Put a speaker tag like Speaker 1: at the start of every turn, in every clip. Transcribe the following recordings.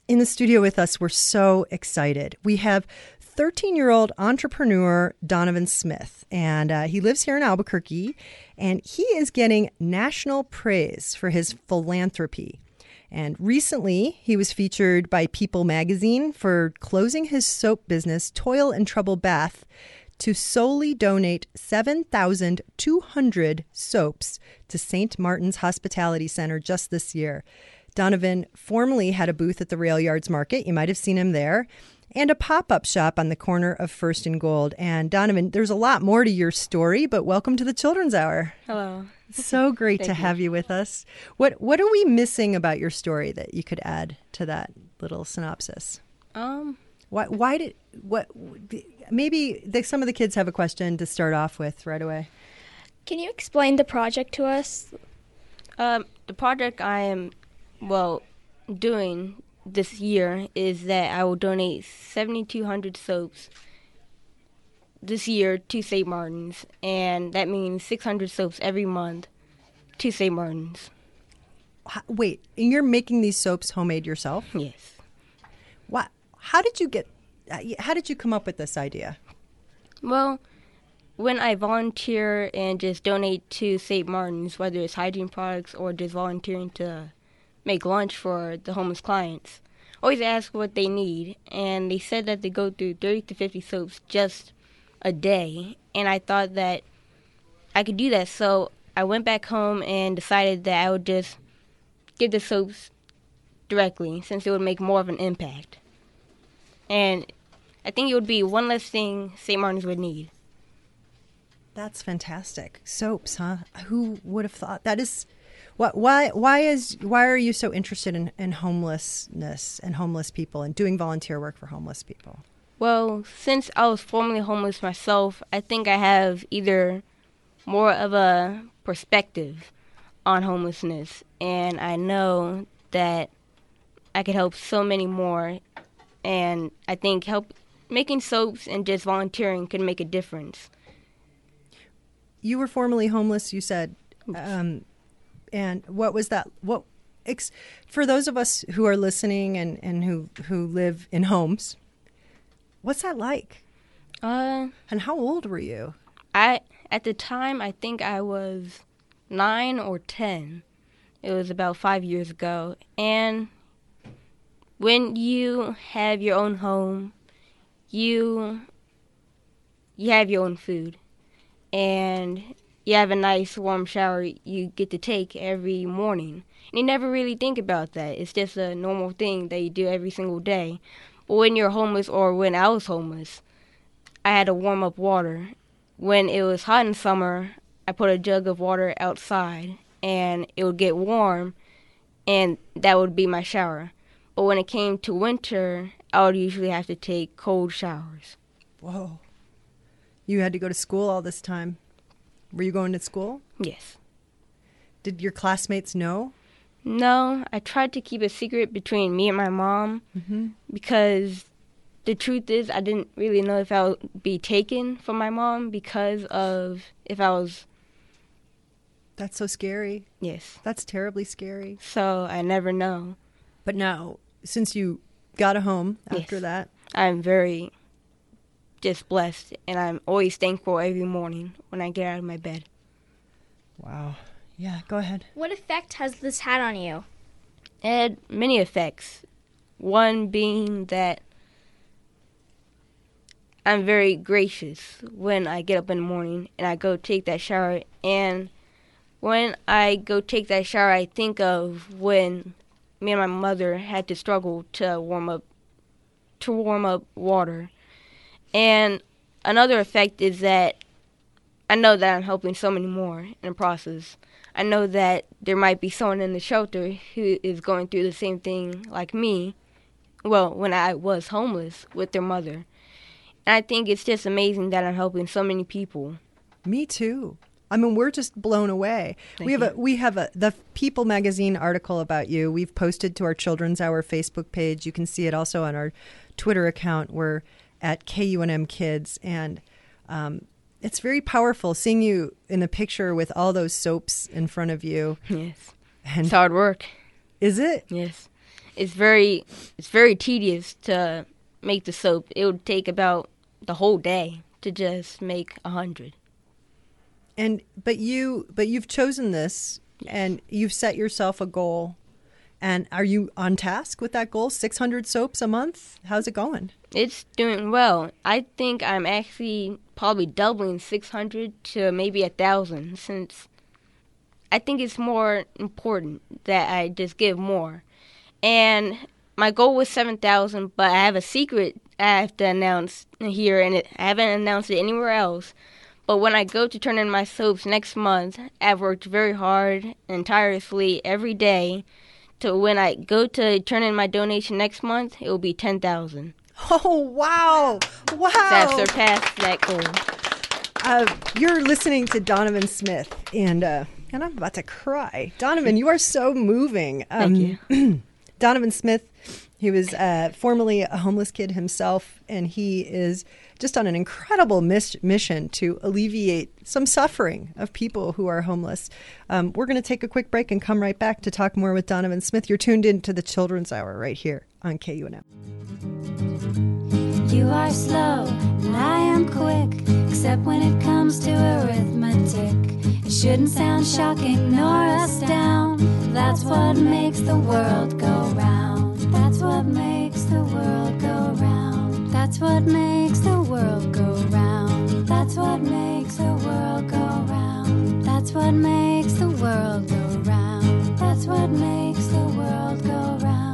Speaker 1: in the studio with us, we're so excited. We have 13-year-old entrepreneur Donovan Smith, and he lives here in Albuquerque, and he is getting national praise for his philanthropy. And recently, he was featured by People magazine for closing his soap business, Toil and Trouble Bath, to solely donate 7,200 soaps to St. Martin's Hospitality Center just this year. Donovan formerly had a booth at the Rail Yards Market. You might have seen him there. And a pop-up shop on the corner of First and Gold. And Donovan, there's a lot more to your story, but welcome to the Children's Hour.
Speaker 2: Hello.
Speaker 1: So great to have you with us. What are we missing about your story that you could add to that little synopsis? Maybe some of the kids have a question to start off with right away.
Speaker 3: Can you explain the project to us?
Speaker 2: The project I am, doing this year is that I will donate 7,200 soaps this year to St. Martin's, and that means 600 soaps every month to St. Martin's.
Speaker 1: Wait, and you're making these soaps homemade yourself?
Speaker 2: Yes.
Speaker 1: What? How did you come up with this idea?
Speaker 2: Well, when I volunteer and just donate to St. Martin's, whether it's hygiene products or just volunteering to make lunch for the homeless clients, always ask what they need, and they said that they go through 30 to 50 soaps just a day, and I thought that I could do that, so I went back home and decided that I would just give the soaps directly, since it would make more of an impact. And I think it would be one less thing St. Martin's would need.
Speaker 1: That's fantastic. Soaps, huh? Who would have thought? That is, why are you so interested in homelessness and homeless people and doing volunteer work for homeless people?
Speaker 2: Well, since I was formerly homeless myself, I think I have either more of a perspective on homelessness, and I know that I could help so many more, and I think making soaps and just volunteering could make a difference.
Speaker 1: You were formerly homeless, you said, and what was that? For those of us who are listening and who live in homes, what's that like? And how old were you?
Speaker 2: At the time, I think I was 9 or 10. It was about 5 years ago. And when you have your own home, you have your own food, and you have a nice warm shower you get to take every morning. And you never really think about that. It's just a normal thing that you do every single day. But when you're homeless, or when I was homeless, I had to warm up water. When it was hot in summer, I put a jug of water outside, and it would get warm, and that would be my shower. But when it came to winter, I would usually have to take cold showers.
Speaker 1: Whoa. You had to go to school all this time. Were you going to school?
Speaker 2: Yes.
Speaker 1: Did your classmates know?
Speaker 2: No, I tried to keep a secret between me and my mom, because the truth is I didn't really know if I would be taken from my mom because of if I was...
Speaker 1: That's so scary.
Speaker 2: Yes.
Speaker 1: That's terribly scary.
Speaker 2: So I never know.
Speaker 1: But now, since you got a home after that...
Speaker 2: I'm very just blessed, and I'm always thankful every morning when I get out of my bed.
Speaker 1: Wow. Yeah, go ahead.
Speaker 3: What effect has this had on you?
Speaker 2: It had many effects. One being that I'm very gracious when I get up in the morning and I go take that shower. And when I go take that shower, I think of when me and my mother had to struggle to warm up water. And another effect is that I know that I'm helping so many more in the process. I know that there might be someone in the shelter who is going through the same thing like me, when I was homeless, with their mother. And I think it's just amazing that I'm helping so many people.
Speaker 1: Me too. I mean, we're just blown away. We have the People magazine article about you. We've posted to our Children's Hour Facebook page. You can see it also on our Twitter account. We're at KUNM Kids, and it's very powerful seeing you in the picture with all those soaps in front of you.
Speaker 2: Yes.
Speaker 1: And
Speaker 2: it's hard work.
Speaker 1: Is it?
Speaker 2: Yes. it's very tedious to make the soap. It would take about the whole day to just make 100.
Speaker 1: But you've chosen this, and you've set yourself a goal. And are you on task with that goal? 600 soaps a month? How's it going?
Speaker 2: It's doing well. I think I'm actually probably doubling 600 to maybe 1,000, since I think it's more important that I just give more. And my goal was 7,000, but I have a secret I have to announce here, and I haven't announced it anywhere else. But when I go to turn in my soaps next month, I've worked very hard and tirelessly every day. So when I go to turn in my donation next month, it will be 10,000.
Speaker 1: Oh, wow. Wow.
Speaker 2: So I've surpassed that goal.
Speaker 1: You're listening to Donovan Smith, and I'm about to cry. Donovan, you are so moving.
Speaker 2: Thank you.
Speaker 1: Donovan Smith, he was formerly a homeless kid himself, and he is just on an incredible mission to alleviate some suffering of people who are homeless. We're going to take a quick break and come right back to talk more with Donovan Smith. You're tuned in to the Children's Hour right here on KUNM.
Speaker 4: You are slow and I am quick, except when it comes to arithmetic. It shouldn't sound shocking nor astound. That's what makes the world go round. That's what makes the world go round. That's what makes the world go round. That's what makes the world go round. That's what makes the world go round. That's what makes the world go round.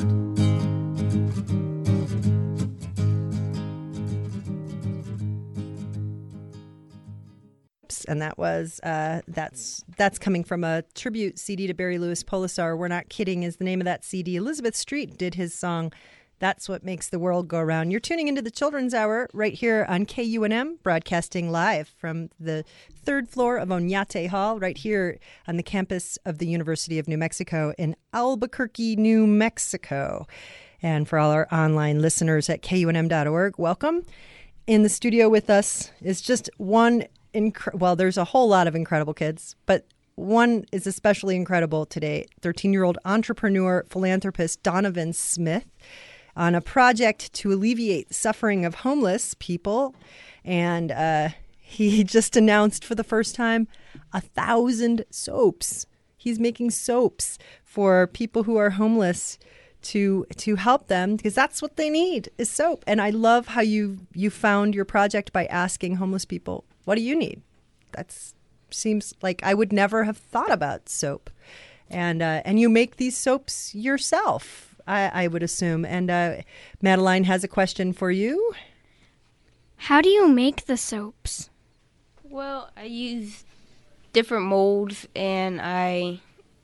Speaker 1: And that was that's coming from a tribute CD to Barry Louis Polisar. We're Not Kidding is the name of that CD. Elizabeth Street did his song, That's What Makes the World Go Round. You're tuning into the Children's Hour right here on KUNM, broadcasting live from the third floor of Oñate Hall, right here on the campus of the University of New Mexico in Albuquerque, New Mexico. And for all our online listeners at KUNM.org, welcome. In the studio with us is just one well, there's a whole lot of incredible kids, but one is especially incredible today. 13-year-old entrepreneur, philanthropist Donovan Smith on a project to alleviate the suffering of homeless people. And he just announced for the first time 1,000 soaps. He's making soaps for people who are homeless to help them, because that's what they need is soap. And I love how you found your project by asking homeless people, what do you need? That seems like I would never have thought about soap. And you make these soaps yourself, I would assume. And Madeline has a question for you.
Speaker 3: How do you make the soaps?
Speaker 2: Well, I use different molds, and I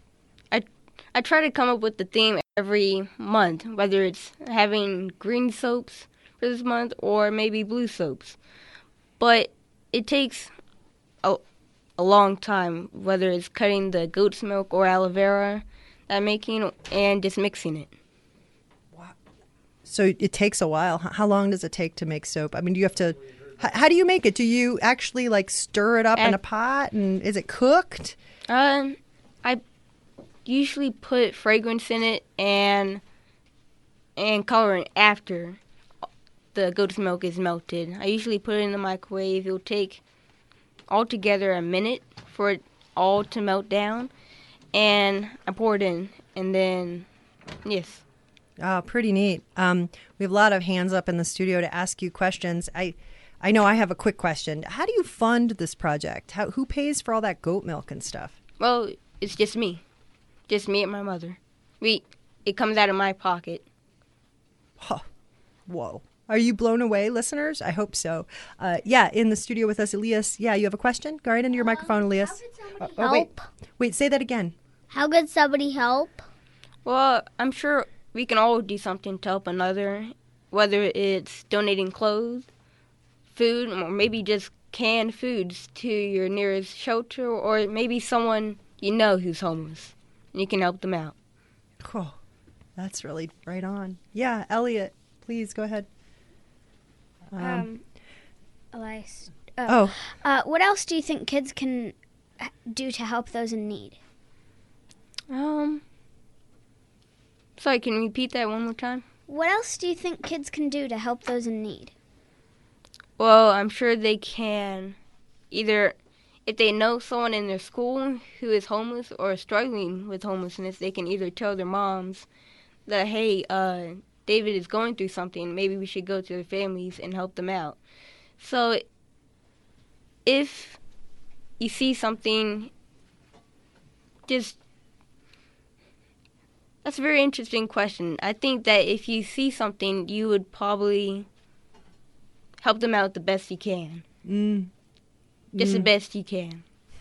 Speaker 2: try to come up with the theme every month, whether it's having green soaps for this month or maybe blue soaps. But it takes a long time, whether it's cutting the goat's milk or aloe vera that I'm making and just mixing it.
Speaker 1: Wow. So it takes a while. How long does it take to make soap? I mean, do you have to, how do you make it? Do you actually like stir it up in a pot, and is it cooked?
Speaker 2: I usually put fragrance in it and coloring after the goat's milk is melted. I usually put it in the microwave. It'll take altogether a minute for it all to melt down, and I pour it in, and then, yes.
Speaker 1: Oh, pretty neat. We have a lot of hands up in the studio to ask you questions. I know I have a quick question. How do you fund this project? Who pays for all that goat milk and stuff?
Speaker 2: Well, it's just me. Just me and my mother. It comes out of my pocket.
Speaker 1: Huh. Whoa. Are you blown away, listeners? I hope so. In the studio with us, Elias. Yeah, you have a question? Go right into your microphone, Elias.
Speaker 3: Help?
Speaker 1: Wait, say that again.
Speaker 3: How could somebody help?
Speaker 2: Well, I'm sure we can all do something to help another, whether it's donating clothes, food, or maybe just canned foods to your nearest shelter, or maybe someone you know who's homeless, and you can help them out.
Speaker 1: Cool. That's really right on. Yeah, Elliot, please go ahead.
Speaker 3: Elias.
Speaker 5: What else do you think kids can do to help those in need?
Speaker 2: Sorry, can you repeat that one more time?
Speaker 5: What else do you think kids can do to help those in need?
Speaker 2: Well, I'm sure they can either, if they know someone in their school who is homeless or struggling with homelessness, they can either tell their moms that, hey, David is going through something, maybe we should go to their families and help them out. So if you see something, that's a very interesting question. I think that if you see something, you would probably help them out the best you can. Just the best you can.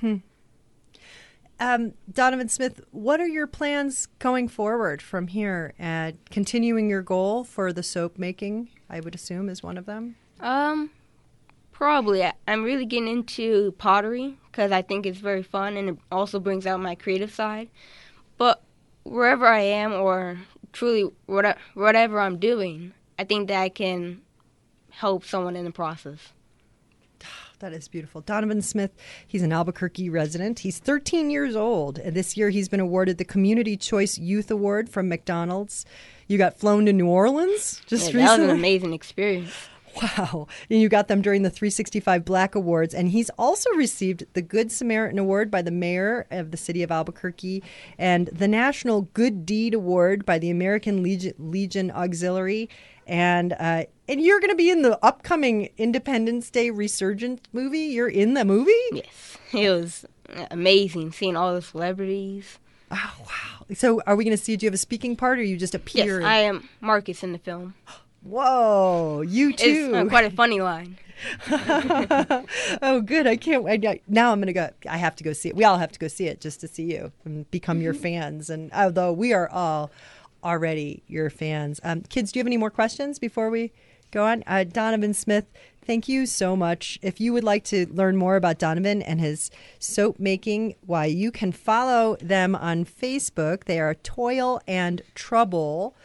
Speaker 1: Donovan Smith, what are your plans going forward from here? Continuing your goal for the soap making, I would assume, is one of them?
Speaker 2: Probably. I'm really getting into pottery because I think it's very fun and it also brings out my creative side. But wherever I am or truly whatever I'm doing, I think that I can help someone in the process.
Speaker 1: That is beautiful. Donovan Smith, he's an Albuquerque resident. He's 13 years old. And this year he's been awarded the Community Choice Youth Award from McDonald's. You got flown to New Orleans just recently?
Speaker 2: That was an amazing experience.
Speaker 1: Wow. And you got them during the 365 Black Awards. And he's also received the Good Samaritan Award by the mayor of the city of Albuquerque and the National Good Deed Award by the American Legion Auxiliary. And you're going to be in the upcoming Independence Day Resurgence movie. You're in the movie?
Speaker 2: Yes. It was amazing seeing all the celebrities.
Speaker 1: Oh, wow. So are we going to see, do you have a speaking part or you just appear?
Speaker 2: Yes, I am Marcus in the film.
Speaker 1: Whoa, you too.
Speaker 2: It's quite a funny line.
Speaker 1: Oh, good. I can't wait. Now I'm going to go. I have to go see it. We all have to go see it just to see you and become your fans. And although we are all already your fans. Kids, do you have any more questions before we go on? Donovan Smith, thank you so much. If you would like to learn more about Donovan and his soap making, why, you can follow them on Facebook. They are Toil and Trouble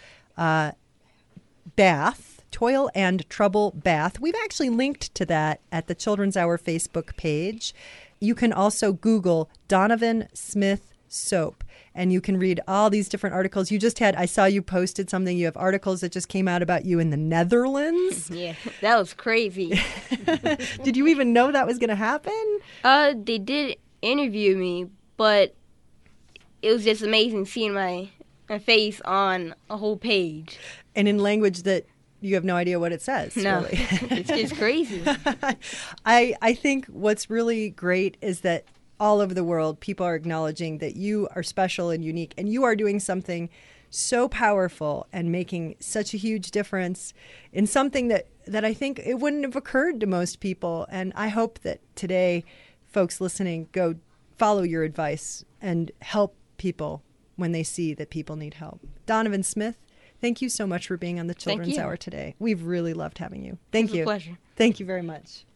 Speaker 1: Bath. Toil and Trouble Bath. We've actually linked to that at the Children's Hour Facebook page. You can also Google Donovan Smith Soap, and you can read all these different articles. I saw you posted something. You have articles that just came out about you in the Netherlands.
Speaker 2: Yeah, that was crazy.
Speaker 1: Did you even know that was going to happen?
Speaker 2: They did interview me, but it was just amazing seeing my face on a whole page.
Speaker 1: And in language that you have no idea what it says.
Speaker 2: No,
Speaker 1: really.
Speaker 2: It's just crazy.
Speaker 1: I think what's really great is that all over the world, people are acknowledging that you are special and unique, and you are doing something so powerful and making such a huge difference in something that I think it wouldn't have occurred to most people. And I hope that today, folks listening, go follow your advice and help people when they see that people need help. Donovan Smith, thank you so much for being on the Children's Hour today. We've really loved having you. Thank you.
Speaker 2: It was a pleasure.
Speaker 1: Thank you very much.